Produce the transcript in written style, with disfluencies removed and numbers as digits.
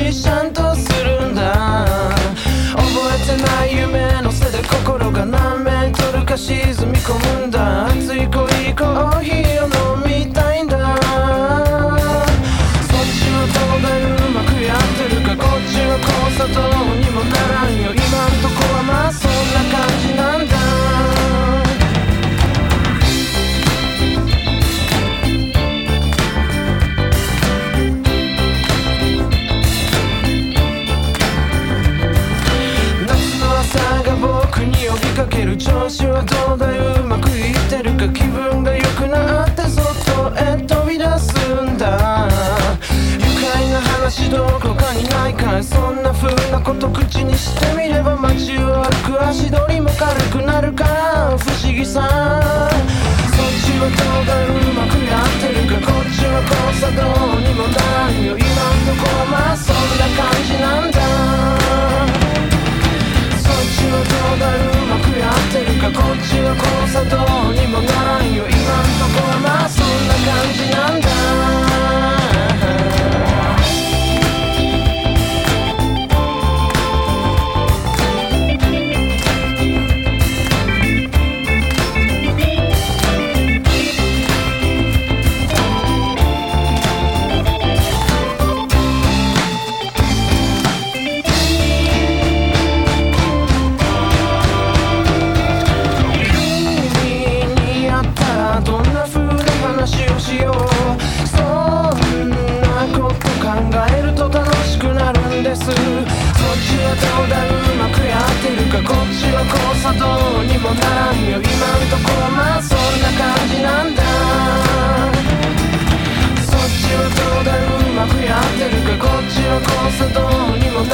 話ちゃんとするんだ。覚えてない夢のせいで心が何メートルか沈み込むんだ。熱い濃いコーヒーを飲みたいんだ。そっちはどうだい、うまくやってるか。こっちは交差どうにもならんよ。今んとこはまあそんな感じなんだ。かける調子はどうだい、うまくいってるか。気分が良くなって外へ飛び出すんだ。愉快な話どこかにないかい。そんな風なこと口にしてみれば街を歩く足取りも軽くなるから不思議さ。そっちはどうだい、うまくやってるか。こっちは交差どうにもならんよ。今んとこはまあそんな感じなんだ。そっちはどうだい、うまくやってるか。こっちは交差どうにもならんよ。今んとこはまあそんな感じなんだ。そっちはどうだい、うまくやってるか。こっちは交差どうにもならんよ。今んとこはまあそんな感じなんだ。そっちはどうだい、うまくやってるか。こっちは交差どうにも